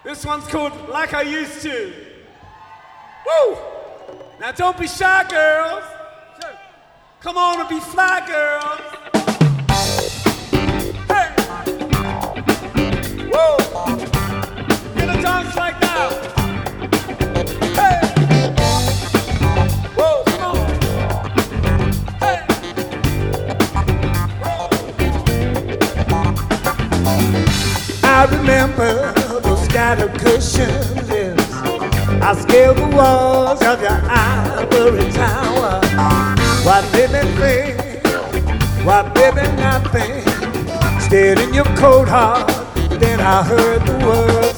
This one's called Like I Used To. Woo! Now don't be shy, girls. Come on and be fly, girls. Hey! Woo! Gonna dance like that. Hey! Woo! Come on. Hey! I remember those scattered cushions, yes. I scaled the walls of your ivory tower. Why, baby, think? Why, baby, nothing? Stayed in your cold heart. Then I heard the word